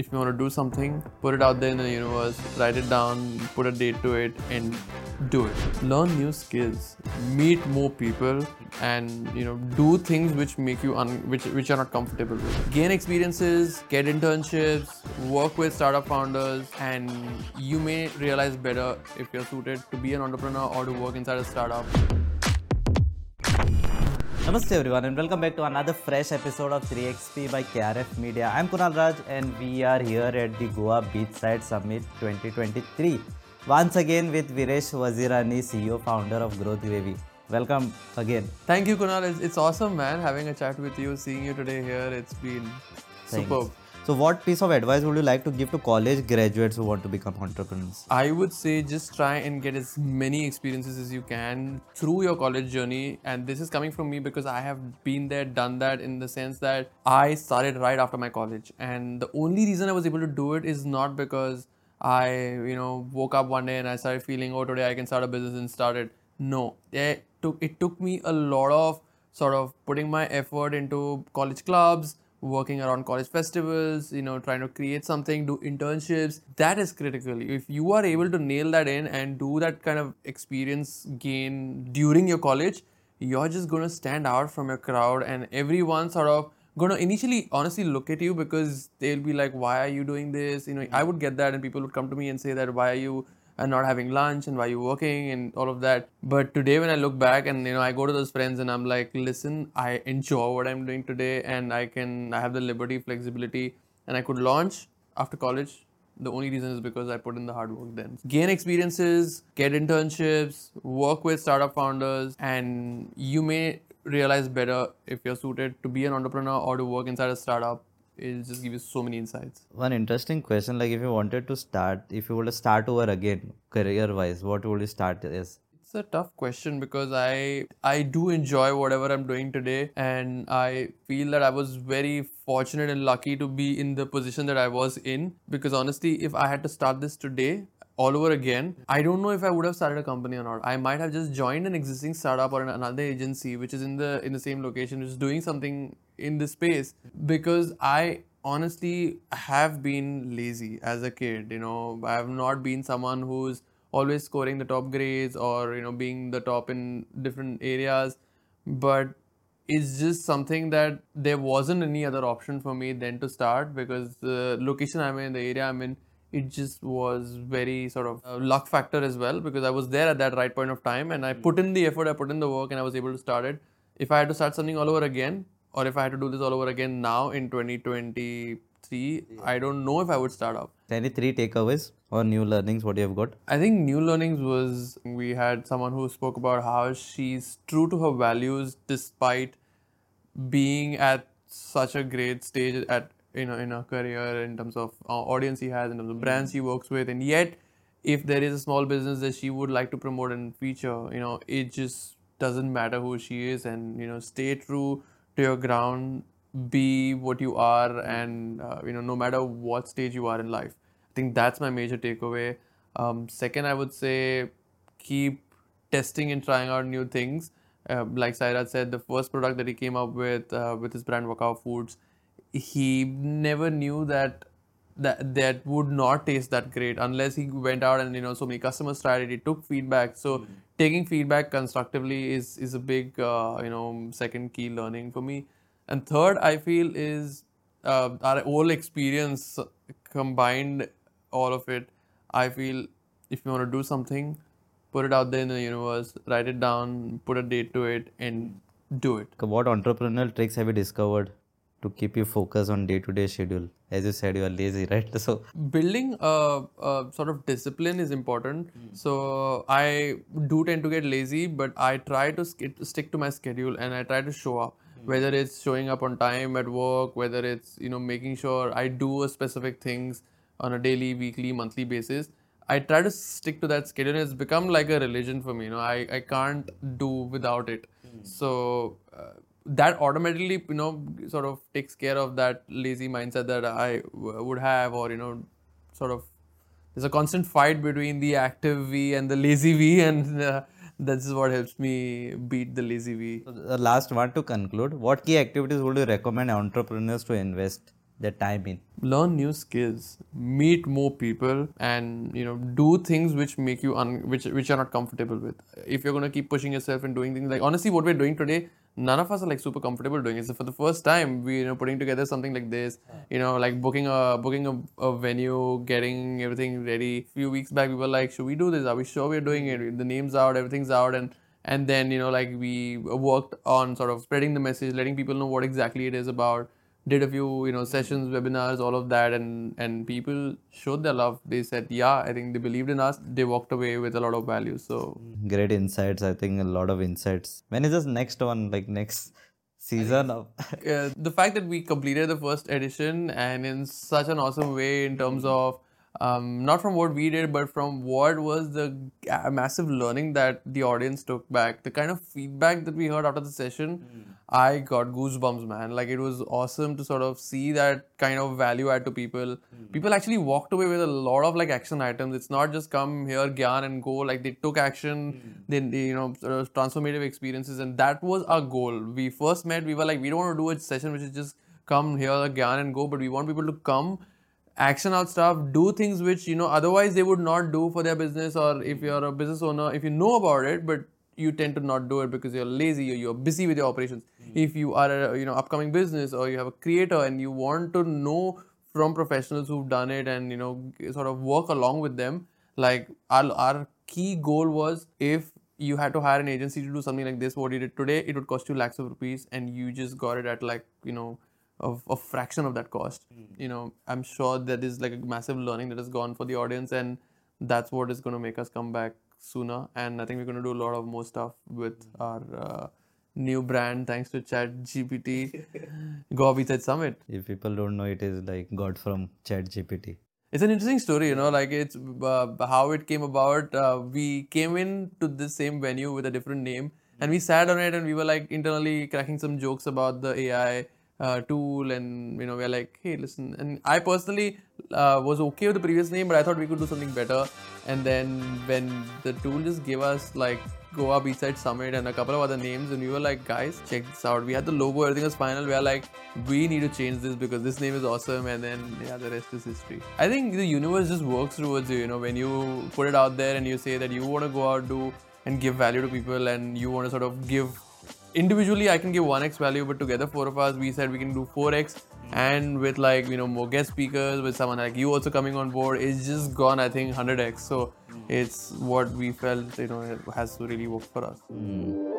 if you want to do something, put it out there in the universe, write it down, put a date to it, and do it. Learn new skills, meet more people, and do things which make you which you're not comfortable with. Gain experiences, get internships, work with startup founders, and you may realize better if you're suited to be an entrepreneur or to work inside a startup. Namaste everyone and welcome back to another fresh episode of 3XP by KRF Media. I'm Kunal Raj and we are here at the Goa Beachside Summit 2023. Once again with Viresh Wazirani, CEO founder of Growth Gravy. Welcome again. Thank you, Kunal. It's awesome, man, having a chat with you, seeing you today here. It's been superb. So what piece of advice would you like to give to college graduates who want to become entrepreneurs? I would say just try and get as many experiences as you can through your college journey. And this is coming from me because I have been there, done that, in the sense that I started right after my college. And the only reason I was able to do it is not because I, woke up one day and I started feeling, oh, today I can start a business and start it. No, it took me a lot of sort of putting my effort into college clubs, working around college festivals, trying to create something, do internships. That is critical. If you are able to nail that in and do that kind of experience gain during your college, you're just going to stand out from your crowd, and everyone sort of going to initially honestly look at you because they'll be like, why are you doing this? I would get that, and people would come to me and say that, why are you not having lunch, and why are you working, and all of that. But today when I look back and I go to those friends and I'm like, listen, I enjoy what I'm doing today, and I have the liberty, flexibility, and I could launch after college. The only reason is because I put in the hard work then. Gain experiences, get internships, work with startup founders, and you may realize better if you're suited to be an entrepreneur or to work inside a startup. It'll just give you so many insights. One interesting question, like if you wanted to start, if you were to start over again, career-wise, what would you start as? It's a tough question because I do enjoy whatever I'm doing today, and I feel that I was very fortunate and lucky to be in the position that I was in, because honestly, if I had to start this today all over again, I don't know if I would have started a company or not. I might have just joined an existing startup or another agency which is in the same location, which is doing something in this space, because I honestly have been lazy as a kid. I have not been someone who's always scoring the top grades or being the top in different areas, but it's just something that there wasn't any other option for me than to start, because the location I'm in, the area I'm in, it just was very sort of a luck factor as well, because I was there at that right point of time and I put in the effort, I put in the work, and I was able to start it. If I had to start something all over again, or if I had to do this all over again now in 2023, I don't know if I would start up. Any three takeaways or new learnings, what you have got? I think new learnings was, we had someone who spoke about how she's true to her values despite being at such a great stage at in her career, in terms of audience she has, in terms of brands she works with, and yet if there is a small business that she would like to promote and feature, it just doesn't matter who she is, and stay true to your ground, be what you are, and no matter what stage you are in life. I think that's my major takeaway. Second, I would say keep testing and trying out new things. Like Sairaj said, the first product that he came up with his brand Wakao Foods, he never knew that would not taste that great unless he went out and so many customers tried it. He took feedback. So taking feedback constructively is a big second key learning for me. And third, I feel, is our whole experience combined, all of it. I feel if you want to do something, put it out there in the universe, write it down, put a date to it, and do it. What entrepreneurial tricks have you discovered to keep you focused on day-to-day schedule? As you said, you are lazy, right? So building a sort of discipline is important. So I do tend to get lazy, but I try to stick to my schedule, and I try to show up. Whether it's showing up on time at work, whether it's making sure I do a specific things on a daily, weekly, monthly basis, I try to stick to that schedule. It's become like a religion for me. I can't do without it. So that automatically sort of takes care of that lazy mindset that I would have, or sort of there's a constant fight between the active V and the lazy V, and this is what helps me beat the lazy V. the last one to conclude, what key activities would you recommend entrepreneurs to invest their time in? Learn new skills, meet more people, and do things which make you which you're not comfortable with. If you're gonna keep pushing yourself and doing things like, honestly, what we're doing today, none of us are like super comfortable doing it. So for the first time, we putting together something like this, like booking a venue, getting everything ready. A few weeks back, we were like, should we do this? Are we sure we're doing it? The name's out, everything's out, and then like we worked on sort of spreading the message, letting people know what exactly it is about. Did a few sessions, webinars, all of that, and people showed their love. They said, yeah, I think they believed in us. They walked away with a lot of value. So Great insights. I think a lot of insights. When is this next one? Like next season of? the fact that we completed the first edition and in such an awesome way in terms of not from what we did, but from what was the massive learning that the audience took back, the kind of feedback that we heard after the session, I got goosebumps, man. Like, it was awesome to sort of see that kind of value add to people. People actually walked away with a lot of like action items. It's not just come here, gyan and go. Like, they took action, they sort of transformative experiences, and that was our goal. We first met, we were like, we don't want to do a session which is just come here, gyan and go, but we want people to come, action out stuff, do things which otherwise they would not do for their business. Or if you're a business owner, if you know about it but you tend to not do it because you're lazy or you're busy with your operations. If you are a upcoming business, or you have a creator and you want to know from professionals who've done it and sort of work along with them, like our key goal was, if you had to hire an agency to do something like this, what you did today, it would cost you lakhs of rupees, and you just got it at like of a fraction of that cost. I'm sure that is like a massive learning that has gone for the audience, and that's what is going to make us come back sooner. And I think we're going to do a lot of more stuff with our new brand, thanks to ChatGPT. Goa Beachside Summit. If people don't know, it is like got from ChatGPT. It's an interesting story, like it's how it came about. We came in to the same venue with a different name, and we sat on it, and we were like internally cracking some jokes about the AI tool, and we're like, hey, listen. And I personally was okay with the previous name, but I thought we could do something better. And then when the tool just gave us like Goa Beachside Summit and a couple of other names, and we were like, guys, check this out. We had the logo, everything was final. We are like, we need to change this because this name is awesome. And then the rest is history. I think the universe just works towards you. When you put it out there and you say that you want to go out, do and give value to people, and you want to sort of give individually, I can give 1x value, but together, four of us, we said we can do 4x. And with like more guest speakers, with someone like you also coming on board, it's just gone, I think, 100x. So it's what we felt it has really worked for us.